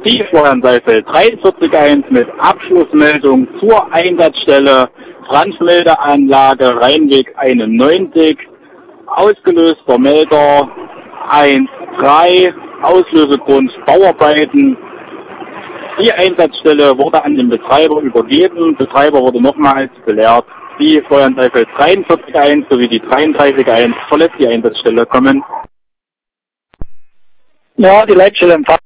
Die Florian Seifeld 43.1 mit Abschlussmeldung zur Einsatzstelle Brandmeldeanlage Rheinweg 91, ausgelöster Melder 1.3, Auslösegrund Bauarbeiten. Die Einsatzstelle wurde an den Betreiber übergeben, Betreiber wurde nochmals belehrt. Die Florian Seifeld 43.1 sowie die 33.1 verlässt die Einsatzstelle, kommen. Ja, die Leitstelle empfangen.